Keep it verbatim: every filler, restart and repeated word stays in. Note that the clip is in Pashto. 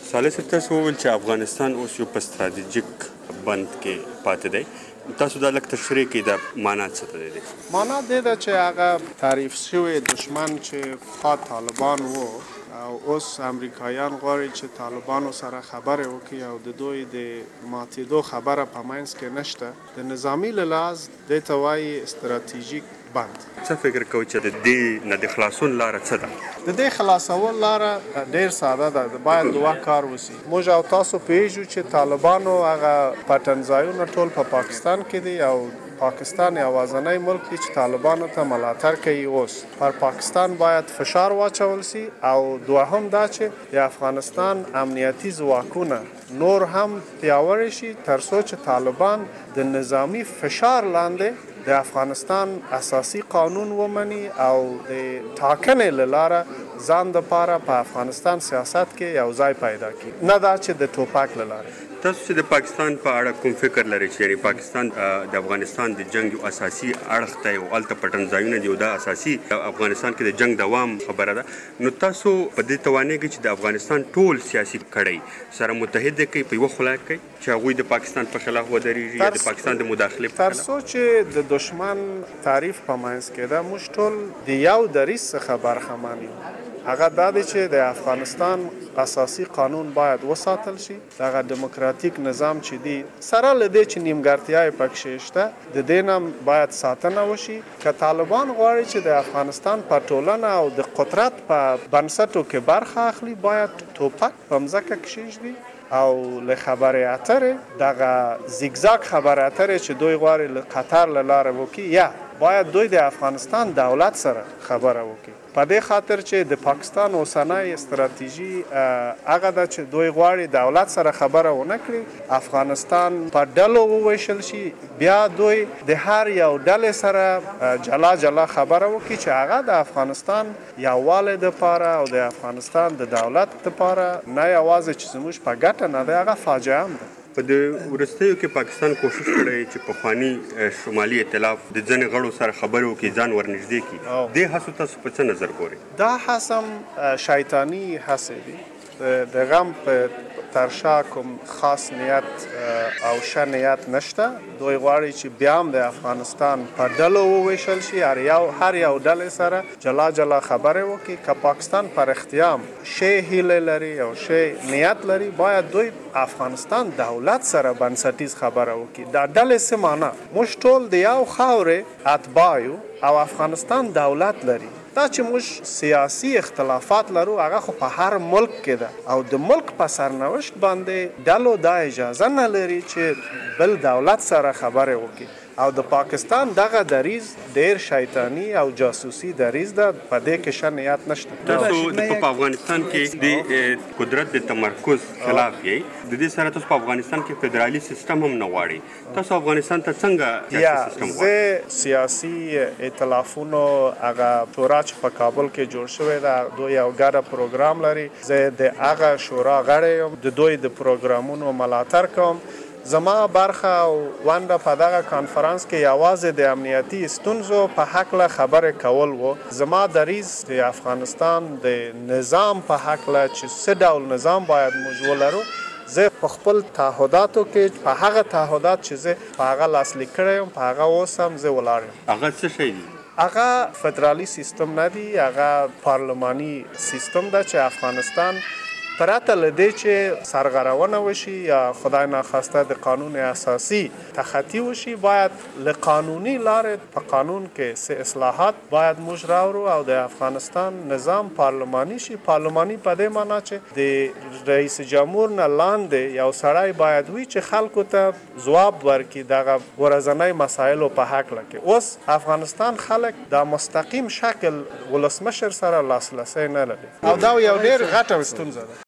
صالح صاحب تاسو وویل چې افغانستان اوس یو په ستراتیژیک بند کې پاتې دی. تاسو دا لږ تشریح کړئ دا معنا څه ته دی؟ معنا دې ده چې هغه تعریف شوی دشمن چې پخوا طالبان وو او اوس امریکایان غواړي چې طالبانو سره خبرې وکړي او د دوی د ماتېدو خبره په منځ کې نشته. د نظامي له لحاظ دې ته وایي ستراتیژیک بند. څه فکر کوئ چې د دې نه د خلاصون لاره څه ده؟ د دې خلاصول لاره ډېر ساده ده. باید دوه کار وسي. موږ او تاسو پوهېږو چې طالبانو هغه پټنځایونه ټول په پاکستان کې دي او پاکستان یوازینی ملک دی چې طالبانو ته ملاتړ کوي. اوس پر پاکستان باید فشار واچول سي او دوهم دا چې د افغانستان امنیتي ځواکونه نور هم پیاوړي شي تر څو چې طالبان د نظامی فشار لاندې د افغانستان اساسي قانون ومني او د ټاکنې له لاره ځان دپاره په افغانستان سیاست کې یو ځای پیدا کړي، نه دا چې د ټوپک له لارې. تاسو چې د پاکستان په اړه کوم فکر لرئ چې یعنې پاکستان د افغانستان د جنګ یو اساسي اړخ دی او هلته پټنځایونه دي او دا اساسي افغانستان کې د جنګ دوام خبره ده، نو تاسو په دې توانیږئ چې د افغانستان ټول سیاسي کړۍ سره متحد کوي په یوه خوله کوي چې هغوی د پاکستان په خلاف ودرېږي یا د پاکستان د مداخلې په خلاف؟ تر څو چې د دشمن تعریف په منځ کې ده موږ ټول د یو دریځ څخه برخمن یو. هغه دا دی چې د افغانستان اساسي قانون باید وساتل شي. دغه دموکراتیک نظام چې دی سره له دې چې نیمګړتیاوې پکې شته د دې نه باید ساتنه وشي. که طالبان غواړي چې د افغانستان په ټولنه او د قدرت په بنسټو کې برخه اخلي باید ټوپک په مځکه کښېږدي او له خبرې اترې دغه زیګزاګ خبرې اترې چې دوی غواړي له قطر له لارې وکړي یا باید دوی د افغانستان دولت سره خبره وکړي. په دې خاطر چې د پاکستان اوسنۍ استراتیژي هغه ده چې دوی غواړي دولت سره خبره ونه کړي، افغانستان په ډلو وویشل شي، بیا دوی د هر یو ډلې سره جلا جلا خبره وکړي چې هغه د افغانستان یووالي دپاره او د افغانستان د دولت دپاره نه یوازې چې زموږ په ګټه نه دی، هغه فاجعه هم ده. په د وروستیو کې پاکستان کوشش کړی چې پخواني شمالي ائتلاف د ځینې غړو سره خبرې وکړي، ځان ورنږدې کړي. دې هڅو تاسو په څه نظر ګورئ؟ دا هڅه هم شیطاني هڅې دي. د غم په تر شا کوم خاص نیت او ښه نیت نشته. دوی غواړي چې بیا هم د افغانستان په ډلو وویشل شي، هر یو هر یو ډلې سره جلا جلا خبرې وکړي. که پاکستان پر رښتیا هم ښې هیلې لري او ښې نیت لري باید دوی افغانستان دولت سره بنسټیز خبره وکړي. دا ډلې څه معنا؟ موږ ټول د یو خاورې اتباع یو او افغانستان دولت لري. دا چې موږ سیاسي اختلافات لرو هغه خو په هر ملک کې ده او د ملک په سرنوشت باندې ډلو دا اجازه نه لري چې بل دولت سره خبرې وکړي. او د پاکستان دغه دریز ډیر شیطانی او جاسوسي دریز ده، په دې کې ښه نیت نشته. تاسو په افغانستان کې د قدرت د تمرکز خلاف یې، د دې سره تاسو په افغانستان کې فدرالي سیستم هم نه غواړئ. تاسو افغانستان ته څنګه سیاسي سیستم غواړئ؟ زه سیاسي ائتلافونو هغه شورا چې په کابل کې جوړ شوی ده دوی یو ګډه پروګرام لري. زه د هغه شورا غړی یم، د دوی د پروګرامونو ملاتړ کوم. زما برخه او ونډه په دغه کانفرانس کې یوازې د امنیتي ستونزو په هکله خبرې کول و. زما دریځ د افغانستان د نظام په هکله چې څه ډول نظام باید موږ ولرو، زه په خپل تعهداتو کې په هغه تعهدات چې زه په هغه لاسلیک کړی یم په هغه اوس هم زه ولاړ یم. هغه څه شی دي؟ هغه فدرالي سیستم نه دی، هغه پارلماني سیستم ده چې افغانستان پرته له دې چې سرغړونه وشي یا خدای ناخواسته د قانون اساسي تخطی وشي باید له قانوني لارې په قانون کې څه اصلاحات باید موږ راوړو او د افغانستان نظام پارلماني شي. پارلماني په دې معنا چې د رئیس جمهور نه لاندې یو سړی باید وي چې خلکو ته ځواب ورکړي دغه ورځنۍ مسایلو په هکله کې. اوس افغانستان خلک د مستقیم شکل ولسمشر سره لاسرسی نه لري او دا یو ډېر غټه ستونزه ده.